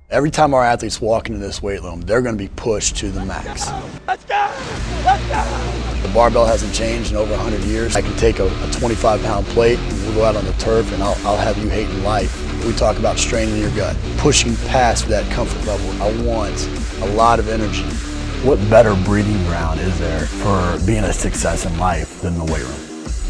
Every time our athletes walk into this weight room, they're going to be pushed to the max. Let's go! Let's go! The barbell hasn't changed in over 100 years. I can take a 25-pound plate and we'll go out on the turf and I'll have you hating life. We talk about straining your gut, pushing past that comfort level. I want a lot of energy. What better breeding ground is there for being a success in life than the weight room?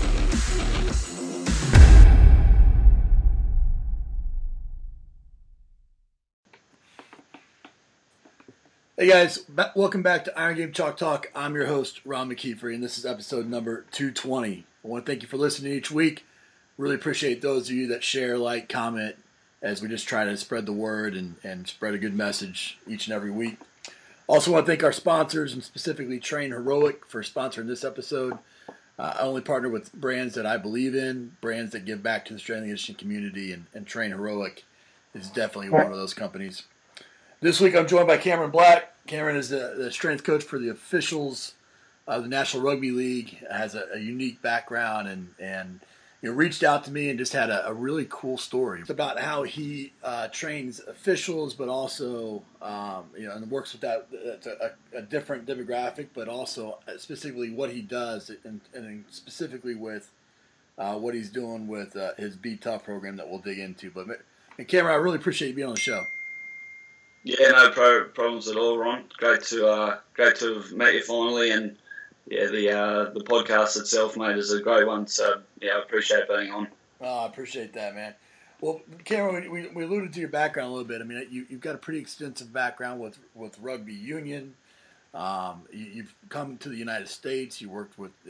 Hey guys, welcome back to Iron Game Chalk Talk. I'm your host, Ron McKeefery, and this is episode number 220. I want to thank you for listening each week. Really appreciate those of you that share, like, comment, as we just try to spread the word and spread a good message each and every week. Also want to thank our sponsors, and specifically Train Heroic for sponsoring this episode. I only partner with brands that I believe in, brands that give back to the strength and conditioning community, and Train Heroic is definitely one of those companies. This week I'm joined by Cameron Black. Cameron is the strength coach for the officials of the National Rugby League, has a unique background and reached out to me and just had a really cool story. It's about how he trains officials, but also and works with that. It's a different demographic, but also specifically what he does, and specifically with what he's doing with his Be Tough program that we'll dig into. But Cameron, I really appreciate you being on the show. Yeah, no problems at all, Ron. Great to have met you finally, and the podcast itself, mate, is a great one. So yeah, I appreciate being on. Oh, I appreciate that, man. Well, Cameron, we alluded to your background a little bit. I mean, you've got a pretty extensive background with rugby union. You've come to the United States. You worked with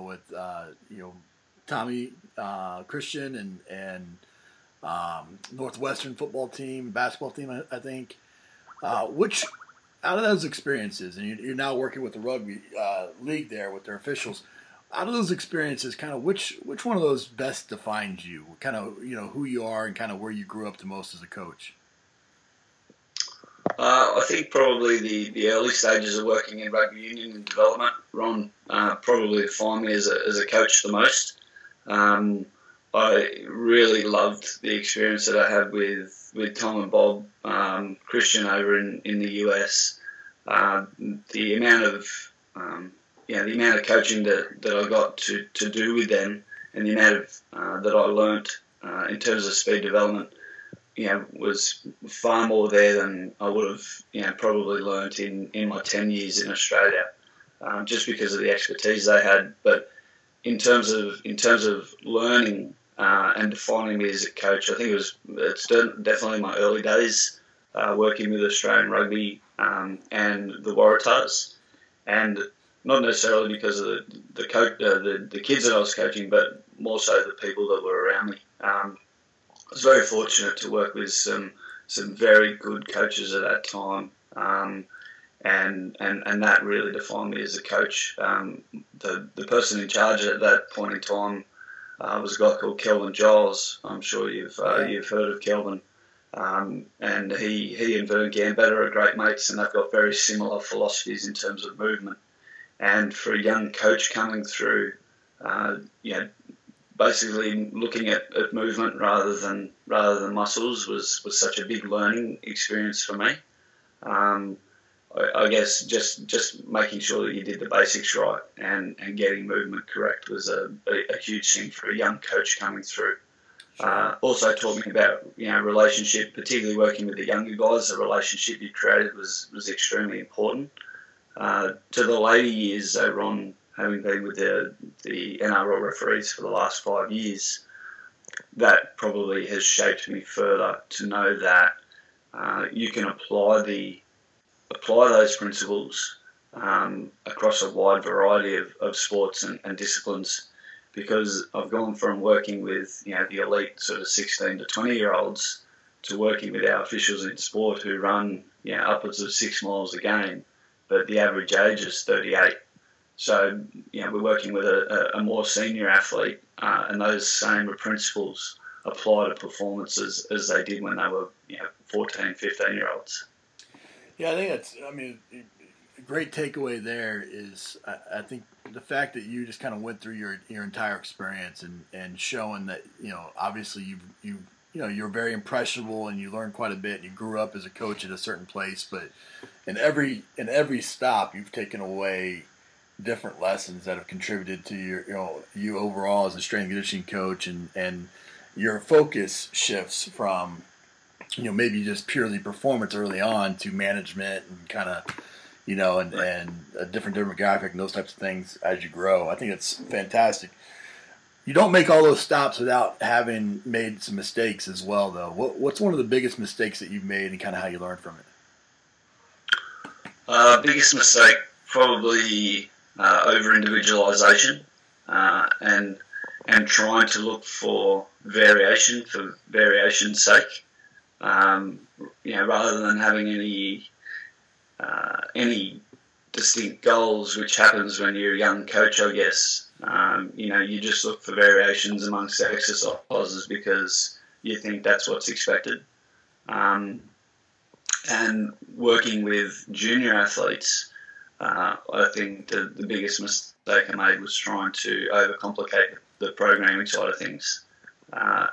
Tommy Christian and Northwestern football team, basketball team, I think. Which, out of those experiences, and you're now working with the rugby league there with their officials, out of those experiences, kind of which one of those best defines you? Kind of who you are and kind of where you grew up the most as a coach. I think probably the early stages of working in rugby union and development, Ron, probably defined me as a coach the most. I really loved the experience that I had with Tom and Bob Christian over in the US. The amount of coaching that I got to do with them, and the amount of that I learnt in terms of speed development, was far more there than I would have probably learnt in my 10 years in Australia, just because of the expertise they had. But in terms of learning and defining me as a coach, I think it's definitely my early days working with Australian rugby and the Waratahs, and not necessarily because of the kids that I was coaching, but more so the people that were around me. I was very fortunate to work with some very good coaches at that time. And that really defined me as a coach. The person in charge at that point in time was a guy called Kelvin Giles. I'm sure you've heard of Kelvin. And he and Vern Gambetta are great mates, and they've got very similar philosophies in terms of movement. And for a young coach coming through, basically looking at movement rather than muscles was such a big learning experience for me. I guess just making sure that you did the basics right and getting movement correct was a huge thing for a young coach coming through. Also taught me about relationship, particularly working with the younger guys. The relationship you created was extremely important. To the later years, Ron, having been with the NRL referees for the last 5 years, that probably has shaped me further to know that you can apply those principles across a wide variety of sports and disciplines, because I've gone from working with the elite sort of 16 to 20-year-olds to working with our officials in sport who run upwards of 6 miles a game, but the average age is 38. So we're working with a more senior athlete, and those same principles apply to performances as they did when they were 14, 15-year-olds. Yeah, I think a great takeaway there is I think the fact that you just kind of went through your entire experience and showing that obviously you've you're very impressionable and you learn quite a bit. And you grew up as a coach at a certain place, but in every stop, you've taken away different lessons that have contributed to you overall as a strength and conditioning coach, and your focus shifts from maybe just purely performance early on to management and kind of and a different demographic and those types of things as you grow. I think it's fantastic. You don't make all those stops without having made some mistakes as well, though. What's one of the biggest mistakes that you've made and kind of how you learned from it? Biggest mistake, probably over individualization and trying to look for variation's sake. Rather than having any distinct goals, which happens when you're a young coach, I guess. You just look for variations amongst the exercises because you think that's what's expected. And working with junior athletes, I think the biggest mistake I made was trying to overcomplicate the programming side of things. I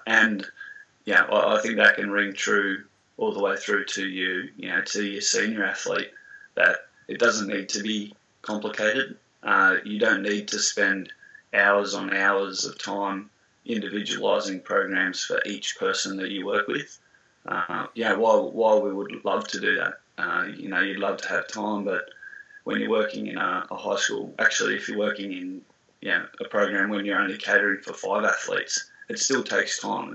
think that can ring true all the way through to to your senior athlete, that it doesn't need to be complicated. You don't need to spend hours on hours of time individualising programs for each person that you work with. While we would love to do that, you'd love to have time, but when you're working in a high school, actually, if you're working in a program when you're only catering for 5 athletes, it still takes time.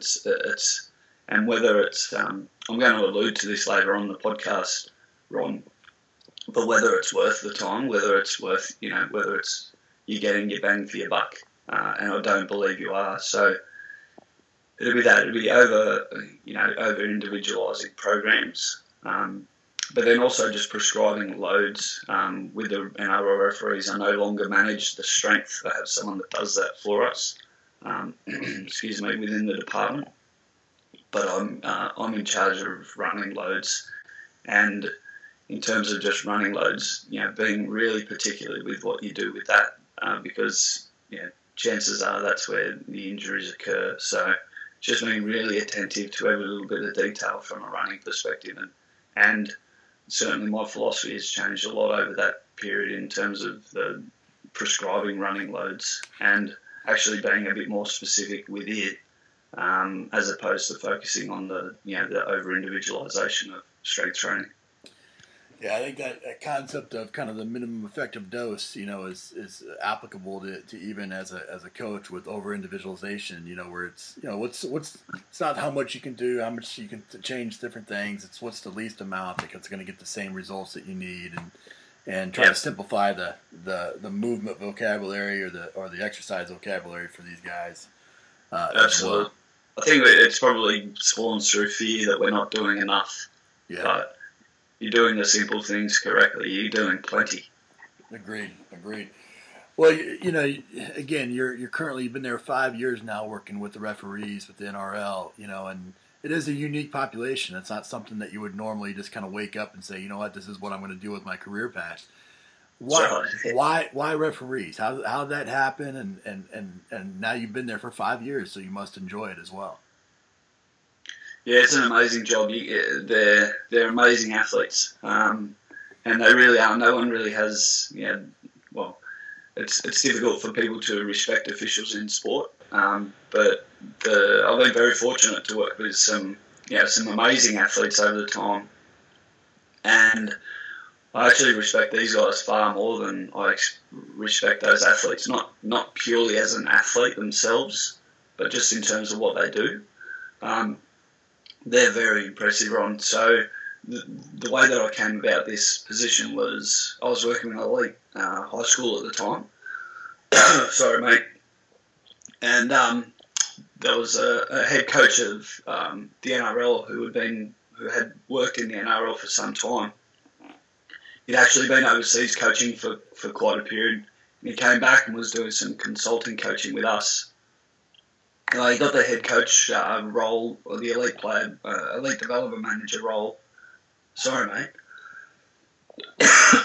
And whether it's I'm going to allude to this later on in the podcast, Ron, but whether it's worth the time, whether it's worth whether it's you're getting your bang for your buck, and I don't believe you are. So it'll be over individualising programs, but then also just prescribing loads. With the NRL referees, I no longer manage the strength. I have someone that does that for us. Within the department, but I'm in charge of running loads, and in terms of just running loads, being really particular with what you do with that, because chances are that's where the injuries occur. So just being really attentive to every little bit of detail from a running perspective, and certainly my philosophy has changed a lot over that period in terms of the prescribing running loads and actually being a bit more specific with it, as opposed to focusing on the over individualization of strength training. Yeah, I think that concept of kind of the minimum effective dose, is applicable to even as a coach with over individualization. Where it's it's not how much you can do, how much you can change different things. It's what's the least amount that's going to get the same results that you need, and try to simplify the movement vocabulary or the exercise vocabulary for these guys. Absolutely. Well. I think it's probably spawns through fear that we're not doing enough. Yeah. But you're doing the simple things correctly. You're doing plenty. Agreed. Well, again, you've been there 5 years now working with the referees with the NRL, and it is a unique population. It's not something that you would normally just kind of wake up and say, this is what I'm going to do with my career path. Why referees? How did that happen? And now you've been there for 5 years, so you must enjoy it as well. Yeah, it's an amazing job. They're amazing athletes, and they really are. No one really has. It's difficult for people to respect officials in sport, but I've been very fortunate to work with some amazing athletes over the time, and I actually respect these guys far more than I respect those athletes. Not purely as an athlete themselves, but just in terms of what they do. They're very impressive, Ron. So the way that I came about this position was I was working in an elite high school at the time. Sorry, mate. And there was a head coach of the NRL who had worked in the NRL for some time. He'd actually been overseas coaching for quite a period. And he came back and was doing some consulting coaching with us. He got the head coach role, or the elite development manager role. Sorry, mate.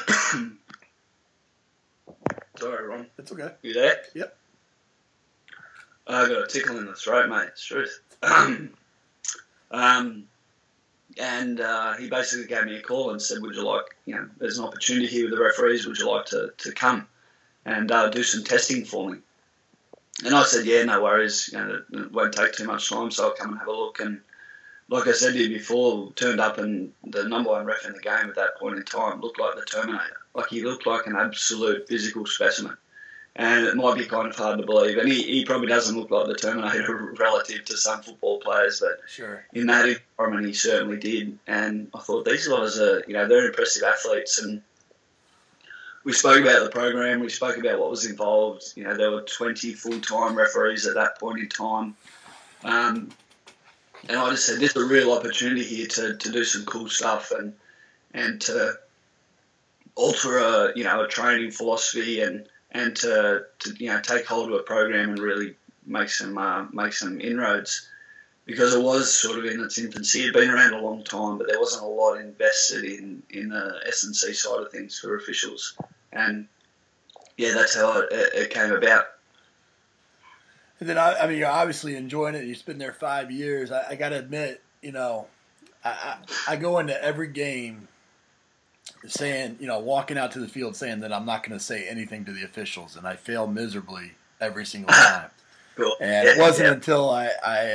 Sorry, Ron. It's okay. You there? Yep. I got a tickle in the throat, mate. It's truth. And he basically gave me a call and said, would you like, there's an opportunity here with the referees, would you like to come and do some testing for me? And I said, yeah, no worries, it won't take too much time, so I'll come and have a look. And like I said to you before, turned up, and the number one ref in the game at that point in time looked like the Terminator. Like, he looked like an absolute physical specimen. And it might be kind of hard to believe. And he probably doesn't look like the Terminator relative to some football players, but sure, in that environment he certainly did. And I thought, these guys are, they're impressive athletes. And we spoke about the program, we spoke about what was involved. There were 20 full-time referees at that point in time. And I just said, there's a real opportunity here to do some cool stuff and to alter a training philosophy and to take hold of a program and really make some inroads, because it was sort of in its infancy. It had been around a long time, but there wasn't a lot invested in the S&C side of things for officials. And yeah, that's how it came about. And then I mean, you're obviously enjoying it. You've been there 5 years. I got to admit, I go into every game saying, walking out to the field saying that I'm not going to say anything to the officials, and I fail miserably every single time. Cool. And it wasn't until I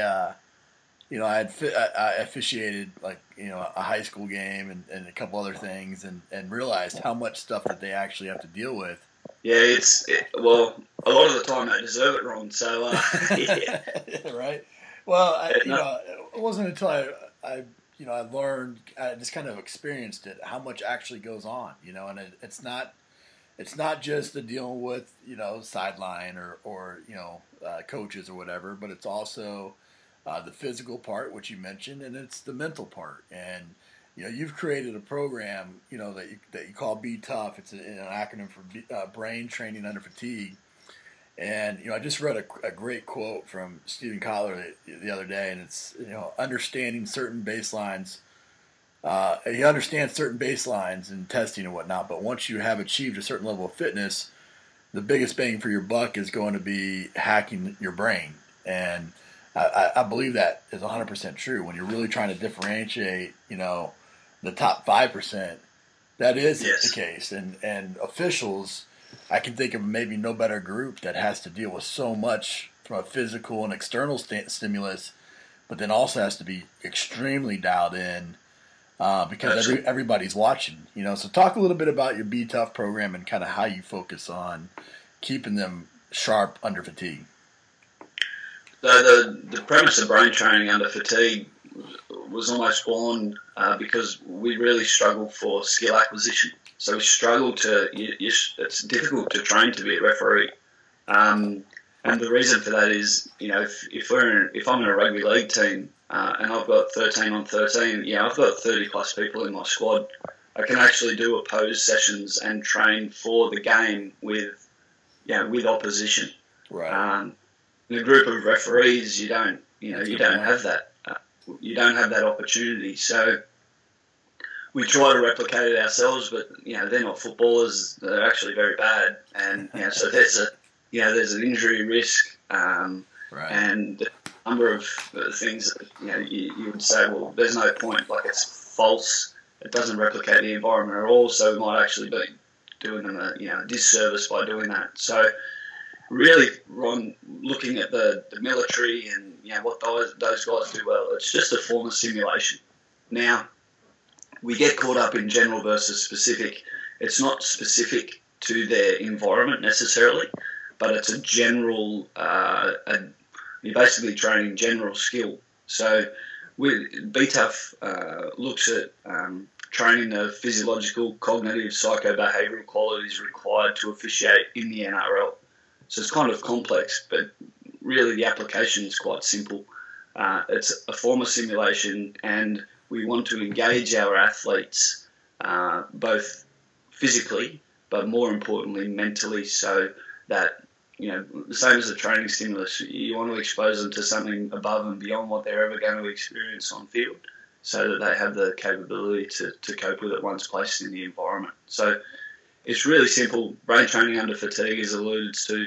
officiated a high school game and a couple other things, and realized how much stuff that they actually have to deal with. Yeah, well, a lot of the time they deserve it wrong. So yeah. Right. Well, it wasn't until I learned, I just kind of experienced it, how much actually goes on, and it's not just the dealing with, sideline or coaches or whatever, but it's also the physical part, which you mentioned, and it's the mental part. And, you've created a program, that you call Be Tough. It's an acronym for Brain Training Under Fatigue. And, I just read a great quote from Steven Kotler the other day, and it's, understanding certain baselines. He understands certain baselines in testing and whatnot, but once you have achieved a certain level of fitness, the biggest bang for your buck is going to be hacking your brain. And I believe that is 100% true. When you're really trying to differentiate, the top 5%, that is the case. And officials, I can think of maybe no better group that has to deal with so much from a physical and external stimulus, but then also has to be extremely dialed in because everybody's watching. So talk a little bit about your Be Tough program and kind of how you focus on keeping them sharp under fatigue. The premise of brain training under fatigue was almost born because we really struggle for skill acquisition. So we struggle it's difficult to train to be a referee. And the reason for that is, if I'm in a rugby league team and I've got 13 on 13, I've got 30 plus people in my squad, I can actually do opposed sessions and train for the game with opposition. Right. In a group of referees, you don't have that. You don't have that opportunity. So we try to replicate it ourselves, but they're not footballers. They're actually very bad, and so there's an injury risk, right. And a number of things that you would say, well, there's no point. Like, it's false. It doesn't replicate the environment at all. So we might actually be doing them a disservice by doing that. So really, Ron, looking at the military and what those guys do well, it's just a form of simulation. Now, we get caught up in general versus specific. It's not specific to their environment necessarily, but it's a general, you're basically training general skill. So Be Tough looks at training the physiological, cognitive, psychobehavioural qualities required to officiate in the NRL. So it's kind of complex, but really the application is quite simple. It's a form of simulation, and we want to engage our athletes both physically, but more importantly mentally, so that, the same as the training stimulus, you want to expose them to something above and beyond what they're ever going to experience on field, so that they have the capability to cope with it once placed in the environment. So it's really simple. Brain training under fatigue is alluded to.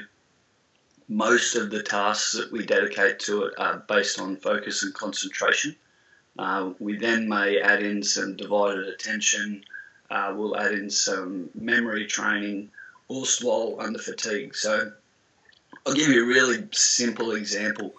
Most of the tasks that we dedicate to it are based on focus and concentration. We then may add in some divided attention. We'll add in some memory training, all while under fatigue. So I'll give you a really simple example.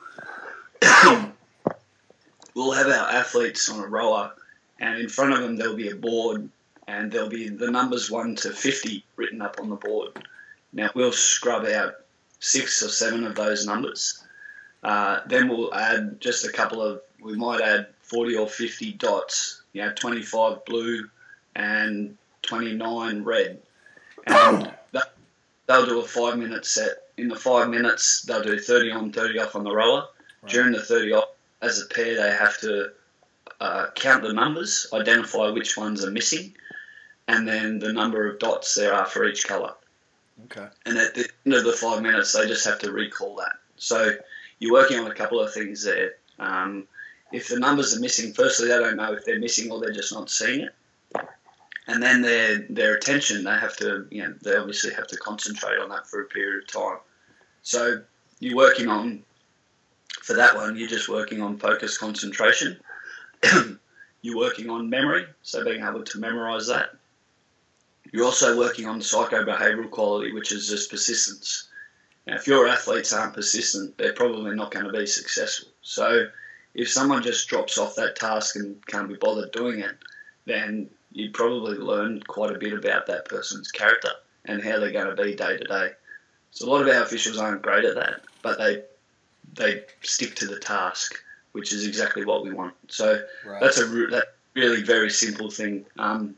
We'll have our athletes on a rower, and in front of them there'll be a board, and there'll be the numbers 1 to 50 written up on the board. Now we'll scrub out 6 or 7 of those numbers. Then we'll add just we might add 40 or 50 dots, 25 blue and 29 red. And they'll do a 5-minute set. In the 5 minutes, they'll do 30 on, 30 off on the rower. Right. During the 30 off, as a pair, they have to count the numbers, identify which ones are missing, and then the number of dots there are for each colour. Okay. And at the end of the 5 minutes, they just have to recall that. So you're working on a couple of things there. If the numbers are missing, firstly, they don't know if they're missing or they're just not seeing it. And then their attention, they obviously have to concentrate on that for a period of time. So you're working on, for that one, you're just working on focus concentration. You're working on memory, so being able to memorise that. You're also working on psychobehavioural quality, which is just persistence. Now, if your athletes aren't persistent, they're probably not going to be successful. So if someone just drops off that task and can't be bothered doing it, then you probably learn quite a bit about that person's character and how they're going to be day to day. So a lot of our officials aren't great at that, but they stick to the task, which is exactly what we want. So right. That's really very simple thing. And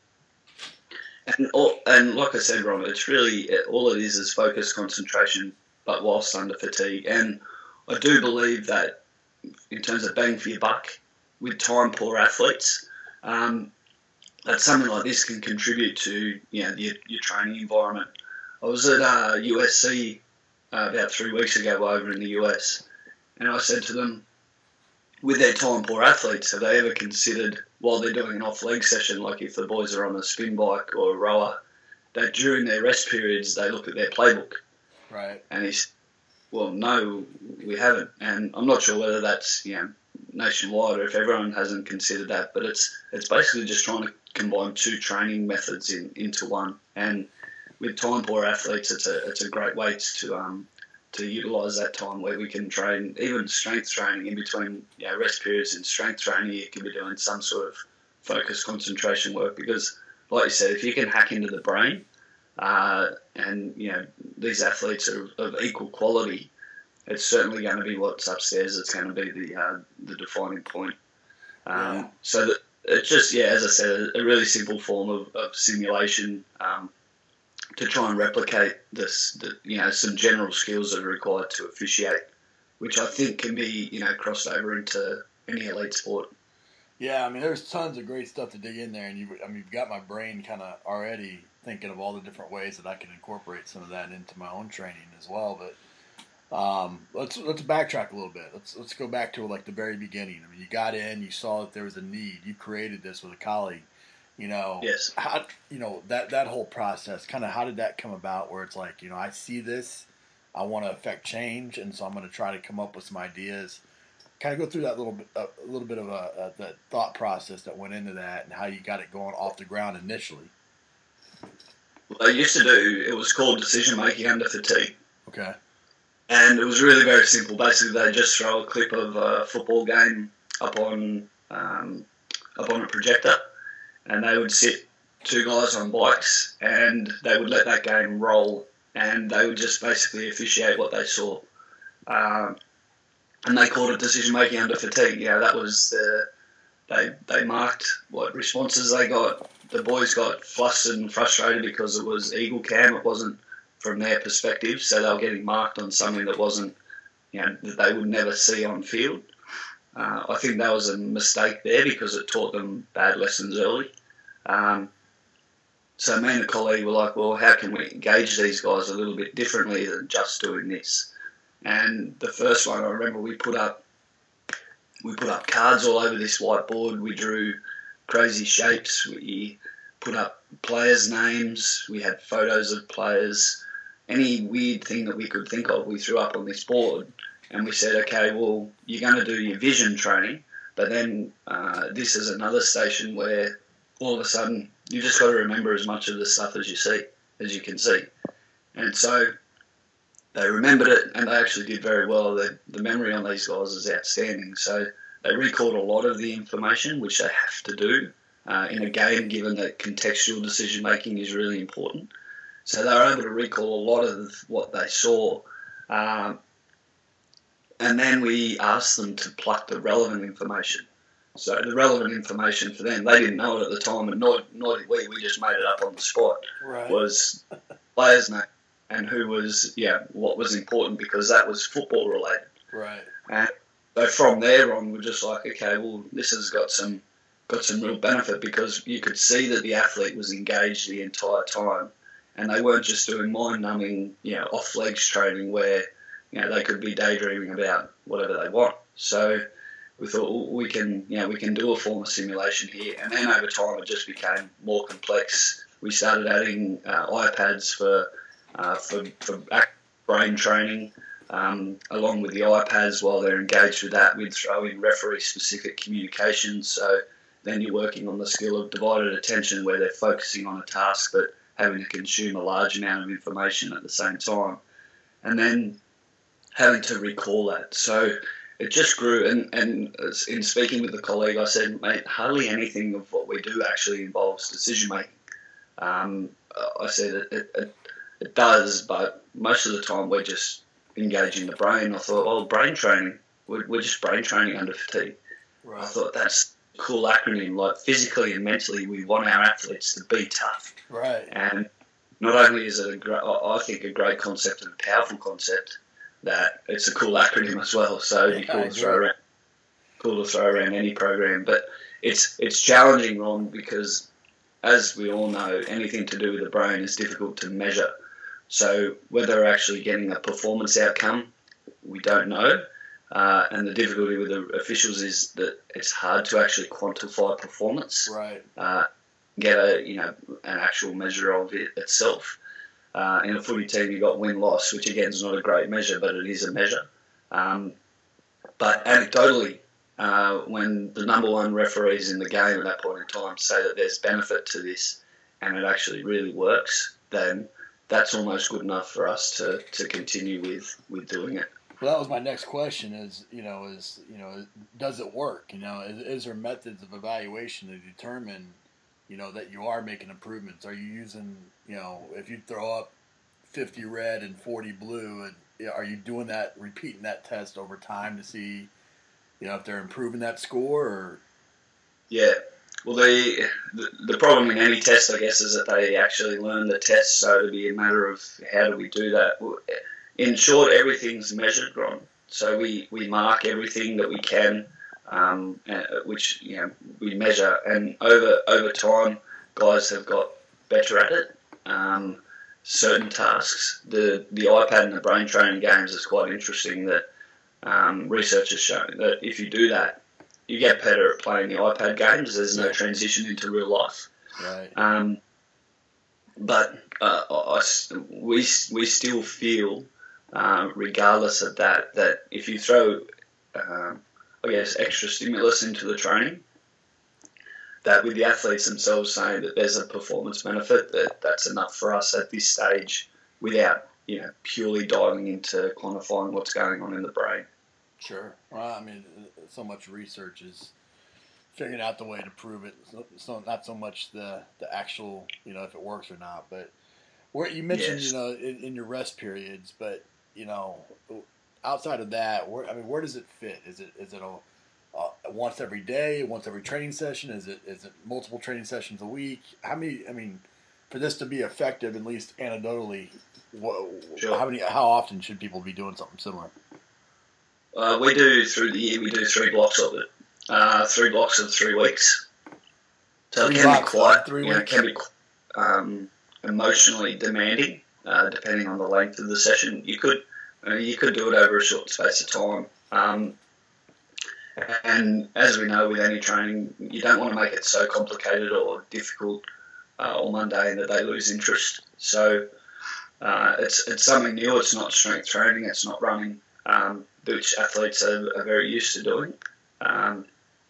like I said, Ron, it's really all it is focus, concentration, but whilst under fatigue. And I do believe that in terms of bang for your buck, with time-poor athletes, that something like this can contribute to your training environment. I was at USC about 3 weeks ago over in the US, and I said to them, with their time-poor athletes, have they ever considered, while they're doing an off-leg session, like if the boys are on a spin bike or a rower, that during their rest periods they look at their playbook? Right. And he said, well, no, we haven't. And I'm not sure whether that's nationwide or if everyone hasn't considered that, but it's basically just trying to combine two training methods into one. And with time-poor athletes, it's a great way to utilise that time where we can train, even strength training in between rest periods and strength training. You can be doing some sort of focus concentration work because, like you said, if you can hack into the brain, and these athletes are of equal quality, it's certainly going to be what's upstairs. It's going to be the defining point. So that it's just as I said, a really simple form of simulation to try and replicate some general skills that are required to officiate, which I think can be crossed over into any elite sport. Yeah, I mean, there's tons of great stuff to dig in there, and you've got my brain kind of already thinking of all the different ways that I can incorporate some of that into my own training as well. But let's backtrack a little bit. Let's go back to like the very beginning. I mean, you got in, you saw that there was a need, you created this with a colleague. Yes. How that whole process, kind of how did that come about? Where it's like, I see this, I want to affect change, and so I'm going to try to come up with some ideas. Kind of go through that a little bit of that thought process that went into that, and how you got it going off the ground initially. Well, they used to do, it was called decision making under fatigue. Okay. And it was really very simple. Basically, they just throw a clip of a football game up on a projector, and they would sit two guys on bikes, and they would let that game roll, and they would just basically officiate what they saw. And they called it decision making under fatigue. That was they marked what responses they got. The boys got flustered and frustrated because it was Eagle Cam. It wasn't from their perspective, so they were getting marked on something that wasn't, that they would never see on field. I think that was a mistake there because it taught them bad lessons early. So me and a colleague were like, well, how can we engage these guys a little bit differently than just doing this? And the first one, I remember we put up cards all over this whiteboard. We drew crazy shapes. We put up players' names. We had photos of players. Any weird thing that we could think of, we threw up on this board. And we said, okay, well, you're going to do your vision training. But then this is another station where all of a sudden you just got to remember as much of the stuff as you can see. And so they remembered it, and they actually did very well. The memory on these guys is outstanding. So they recalled a lot of the information, which they have to do in a game, given that contextual decision making is really important. So they were able to recall a lot of what they saw. And then we asked them to pluck the relevant information. So the relevant information for them, they didn't know it at the time, and nor did we. We just made it up on the spot. Right. Was player's name and what was important, because that was football related. Right. And so from there on, we're just like, okay, well, this has got some real benefit, because you could see that the athlete was engaged the entire time, and they weren't just doing mind-numbing, off legs training where they could be daydreaming about whatever they want. So we thought, well, we can do a form of simulation here. And then over time, it just became more complex. We started adding iPads for brain training. Along with the iPads, while they're engaged with that, we'd throw in referee-specific communications. So then you're working on the skill of divided attention, where they're focusing on a task but having to consume a large amount of information at the same time. And then having to recall that. So it just grew, and in speaking with the colleague, I said, mate, hardly anything of what we do actually involves decision making. I said it does, but most of the time we're just engaging the brain. I thought, well, brain training, we're just brain training under fatigue. Right. I thought that's a cool acronym. Like, physically and mentally, we want our athletes to be tough. Right. And not only is it I think a great concept and a powerful concept, that it's a cool acronym as well. So it'd be cool to throw around any program. But it's challenging, Ron, because as we all know, anything to do with the brain is difficult to measure. So whether they're actually getting a performance outcome, we don't know. And the difficulty with the officials is that it's hard to actually quantify performance. Right. Get an actual measure of it itself. In a footy team, you've got win-loss, which again is not a great measure, but it is a measure. But anecdotally, when the number one referees in the game at that point in time say that there's benefit to this and it actually really works, then that's almost good enough for us to continue with doing it. Well, that was my next question is does it work? Is there methods of evaluation to determine, that you are making improvements? Are you using, if you throw up 50 red and 40 blue, and are you doing that, repeating that test over time to see, if they're improving that score? Or yeah, well, the problem in any test, I guess, is that they actually learn the test. So it'll be a matter of how do we do that. In short, everything's measured, Gron. So we mark everything that we can. Which we measure, and over time, guys have got better at it. Certain tasks, the iPad and the brain training games is quite interesting. That research has shown that if you do that, you get better at playing the iPad games. There's no transition into real life. Right. But we still feel, regardless of that if you throw extra stimulus into the training, that with the athletes themselves saying that there's a performance benefit, that's enough for us at this stage without purely diving into quantifying what's going on in the brain. Sure. Well, I mean, so much research is figuring out the way to prove it. So not so much the actual, if it works or not. But where you mentioned, Yes. In your rest periods, but outside of that, where does it fit? Is it a once every day, once every training session? Is it multiple training sessions a week? How many? I mean, for this to be effective, at least anecdotally, Sure. How often should people be doing something similar? We do through the year. We do 3 blocks of it. 3 blocks of 3 weeks. So it can be quite. 3 weeks. It can be emotionally demanding, depending on the length of the session. You could do it over a short space of time. And as we know with any training, you don't want to make it so complicated or difficult or mundane that they lose interest. So it's something new. It's not strength training. It's not running, which athletes are very used to doing.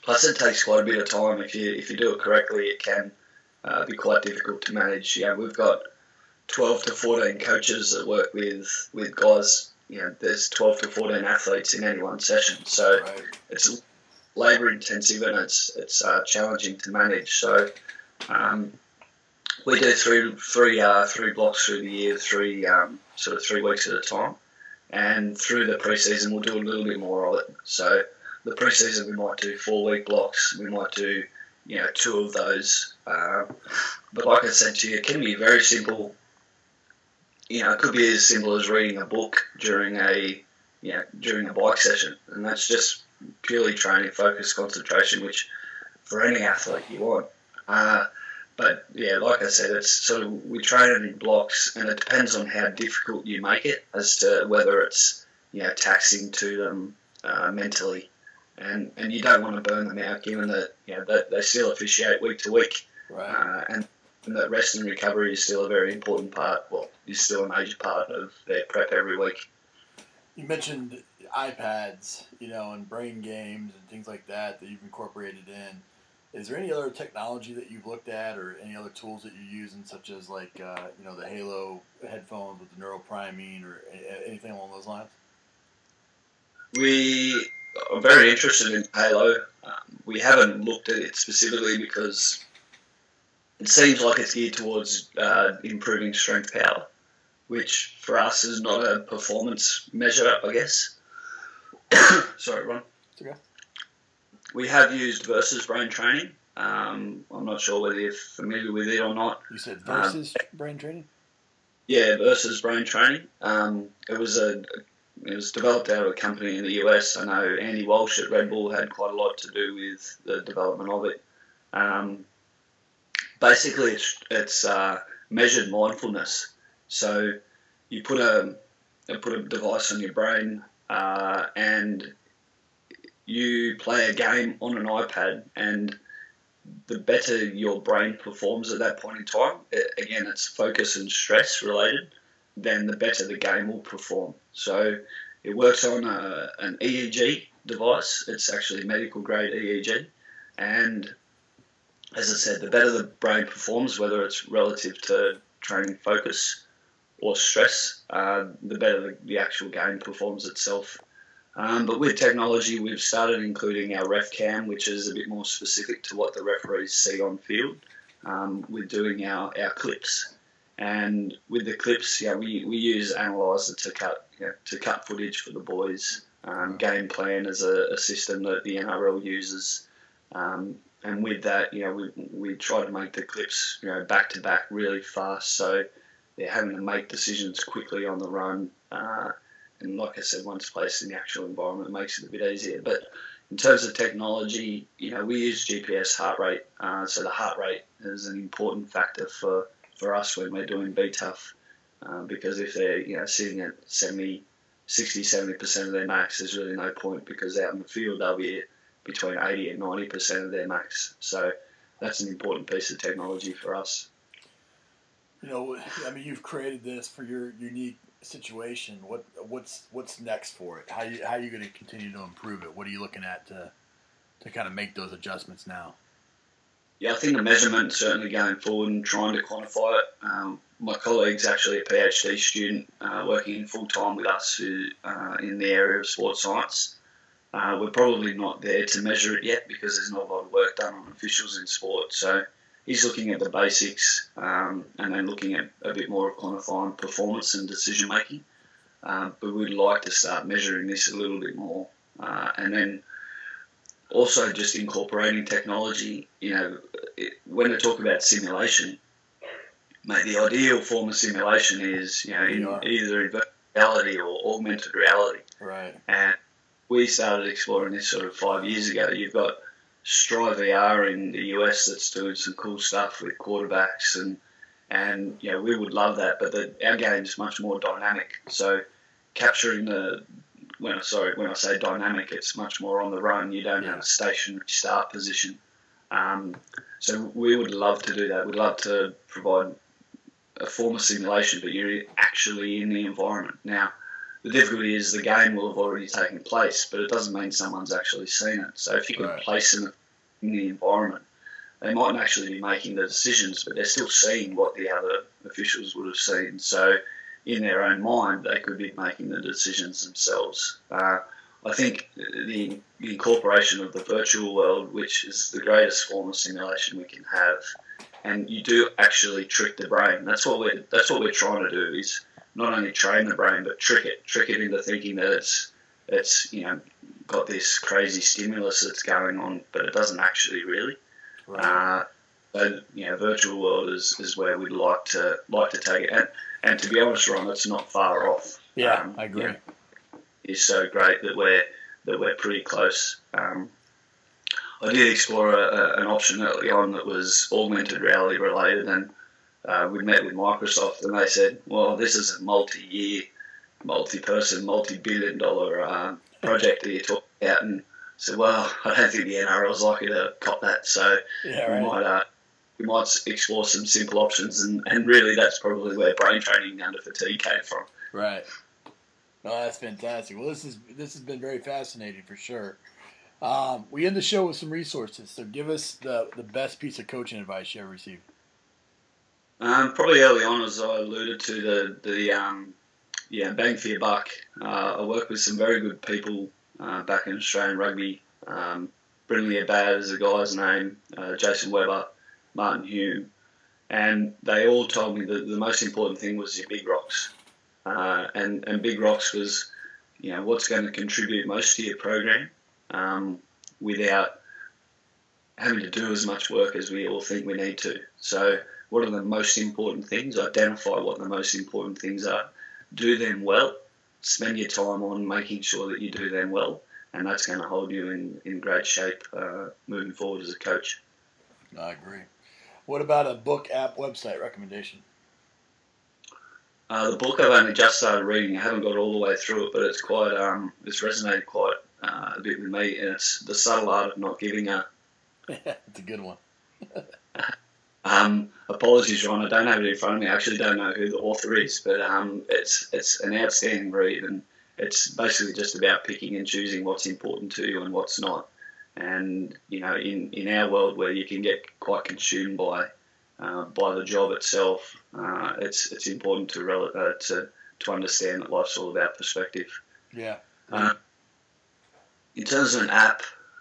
Plus, it takes quite a bit of time. If you do it correctly, it can be quite difficult to manage. We've got 12 to 14 coaches that work with guys. There's 12 to 14 athletes in any one session, so Right. it's labour intensive and it's challenging to manage. So we do three blocks through the year, 3 weeks at a time, and through the pre-season we'll do a little bit more of it. So the pre-season we might do 4-week blocks, we might do 2 of those. But like I said to you, it can be very simple. It could be as simple as reading a book during a bike session, and that's just purely training, focus, concentration, which for any athlete you want. But like I said, it's sort of we train it in blocks, and it depends on how difficult you make it as to whether it's taxing to them mentally, and you don't want to burn them out, given that that they still officiate week to week, Right. And that rest and recovery is still a very important part. Well, is still a major part of their prep every week. You mentioned iPads, and brain games and things like that you've incorporated in. Is there any other technology that you've looked at, or any other tools that you're using, such as the Halo headphones with the neuropriming, or anything along those lines? We are very interested in Halo. We haven't looked at it specifically because it seems like it's geared towards improving strength power, which for us is not a performance measure, I guess. Sorry, Ron. It's okay. We have used Versus Brain Training. I'm not sure whether you're familiar with it or not. You said Versus Brain Training? Yeah, Versus Brain Training. It was developed out of a company in the US. I know Andy Walsh at Red Bull had quite a lot to do with the development of it. Basically, it's measured mindfulness. So you put a device on your brain and you play a game on an iPad, and the better your brain performs at that point in time, again, it's focus and stress related, then the better the game will perform. So it works on an EEG device. It's actually medical grade EEG, and as I said, the better the brain performs, whether it's relative to training focus or stress, the better the actual game performs itself. But with technology, we've started including our ref cam, which is a bit more specific to what the referees see on field. We're doing our clips, and with the clips, we use Analyzer to cut footage for the boys. Game Plan is a system that the NRL uses. And with that, we try to make the clips, back to back really fast, so they're having to make decisions quickly on the run. And like I said, once placed in the actual environment, it makes it a bit easier. But in terms of technology, we use GPS heart rate. So the heart rate is an important factor for us when we're doing BTUF, because if they're sitting at 70% of their max, there's really no point, because out in the field they'll be between 80 and 90% of their max. So that's an important piece of technology for us. You've created this for your unique situation. What's next for it? How are you going to continue to improve it? What are you looking at to kind of make those adjustments now? Yeah, I think the measurement certainly going forward and trying to quantify it. My colleague's actually a PhD student working full-time with us who in the area of sports science. We're probably not there to measure it yet because there's not a lot of work done on officials in sport. So he's looking at the basics and then looking at a bit more of quantifying performance and decision making. But we'd like to start measuring this a little bit more. And then also just incorporating technology. When I talk about simulation, mate, the ideal form of simulation is in either virtual reality or augmented reality. Right. And we started exploring this sort of 5 years ago. You've got Strive VR in the US that's doing some cool stuff with quarterbacks, and we would love that, but our game's much more dynamic. So capturing when I say dynamic, it's much more on the run. You don't have a stationary start position. So we would love to do that. We'd love to provide a form of simulation, but you're actually in the environment. Now, the difficulty is the game will have already taken place, but it doesn't mean someone's actually seen it. So if you can place them in the environment, they mightn't actually be making the decisions, but they're still seeing what the other officials would have seen. So in their own mind, they could be making the decisions themselves. I think the incorporation of the virtual world, which is the greatest form of simulation we can have, and you do actually trick the brain. That's what we're trying to do, is not only train the brain, but trick it into thinking that it's got this crazy stimulus that's going on, but it doesn't actually really. Right. So virtual world is where we'd like to take it, and to be honest, Ron, it's not far off. Yeah, I agree. It's so great that we're pretty close. I did explore an option early on that was augmented reality related, and we met with Microsoft, and they said, well, this is a multi-year, multi-person, multi-billion-dollar project that you're talking about. And I said, well, I don't think the NRL is likely to cop that, so we might explore some simple options, and really that's probably where brain training under fatigue came from. Right. Oh, that's fantastic. Well, this has been very fascinating for sure. We end the show with some resources, so give us the best piece of coaching advice you ever received. Probably early on, as I alluded to, the bang for your buck. I worked with some very good people back in Australian rugby. Brindley Abad is a guy's name, Jason Weber, Martin Hume, and they all told me that the most important thing was your big rocks. And big rocks was, what's going to contribute most to your program without having to do as much work as we all think we need to. So what are the most important things? Identify what the most important things are. Do them well. Spend your time on making sure that you do them well, and that's going to hold you in great shape moving forward as a coach. I agree. What about a book, app, website recommendation? The book I've only just started reading. I haven't got all the way through it, but it's quite it's resonated quite a bit with me, and it's The Subtle Art of Not Giving Up. It's a good one. Apologies, Ron, I don't have it in front of me. I actually don't know who the author is, but it's an outstanding read, and it's basically just about picking and choosing what's important to you and what's not. And in our world where you can get quite consumed by the job itself, it's important to understand that life's all about perspective. Yeah. In terms of an app,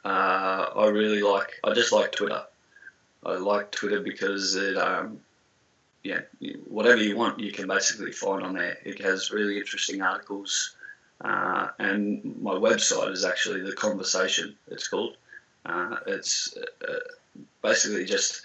I just like Twitter. I like Twitter because it, whatever you want, you can basically find on there. It has really interesting articles, and my website is actually The Conversation. It's called. It's basically just.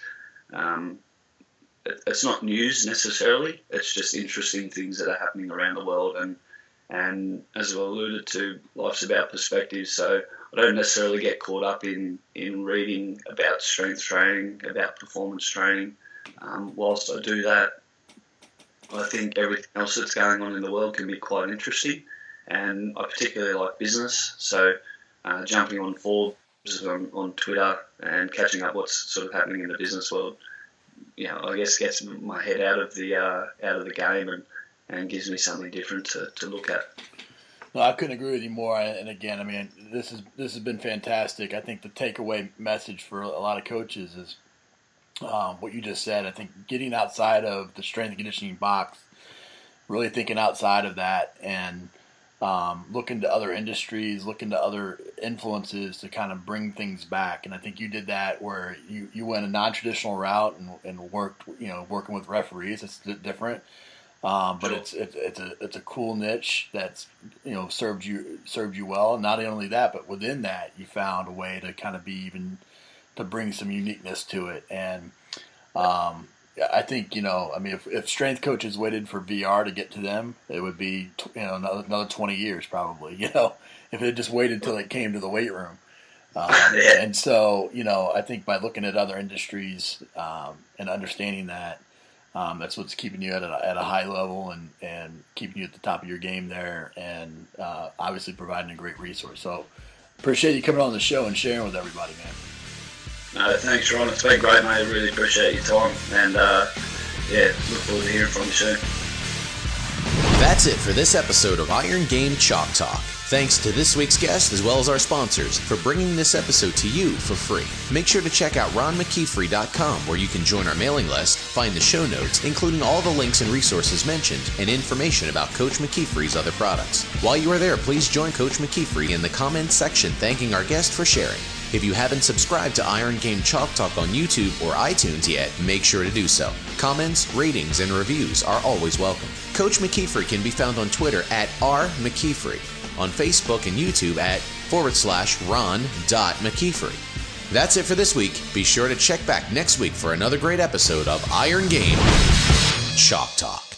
It's not news necessarily. It's just interesting things that are happening around the world, and as I alluded to, life's about perspective. So I don't necessarily get caught up in reading about strength training, about performance training. Whilst I do that, I think everything else that's going on in the world can be quite interesting, and I particularly like business. So jumping on Forbes on Twitter and catching up what's sort of happening in the business world, I guess gets my head out of the game and gives me something different to look at. No, I couldn't agree with you more. And again, I mean, this has been fantastic. I think the takeaway message for a lot of coaches is what you just said. I think getting outside of the strength and conditioning box, really thinking outside of that, and looking to other industries, looking to other influences to kind of bring things back. And I think you did that where you went a non-traditional route and worked, working with referees. It's different. But it's a cool niche that's served you well. And not only that, but within that, you found a way to kind of to bring some uniqueness to it. And I think if strength coaches waited for VR to get to them, it would be another 20 years probably. If it just waited till it came to the weight room. And so I think by looking at other industries and understanding that. That's what's keeping you at a high level and keeping you at the top of your game there, and obviously providing a great resource. So appreciate you coming on the show and sharing with everybody, man. No, thanks, Ron. It's been great, mate. I really appreciate your time, and look forward to hearing from you soon. That's it for this episode of Iron Game Chalk Talk. Thanks to this week's guest as well as our sponsors for bringing this episode to you for free. Make sure to check out ronmckeefery.com where you can join our mailing list, find the show notes, including all the links and resources mentioned, and information about Coach McKeefery's other products. While you are there, please join Coach McKeefery in the comments section thanking our guest for sharing. If you haven't subscribed to Iron Game Chalk Talk on YouTube or iTunes yet, make sure to do so. Comments, ratings, and reviews are always welcome. Coach McKeefery can be found on Twitter at @RMcKeefery, on Facebook and YouTube at /Ron.McKeefery. That's it for this week. Be sure to check back next week for another great episode of Iron Game Chalk Talk.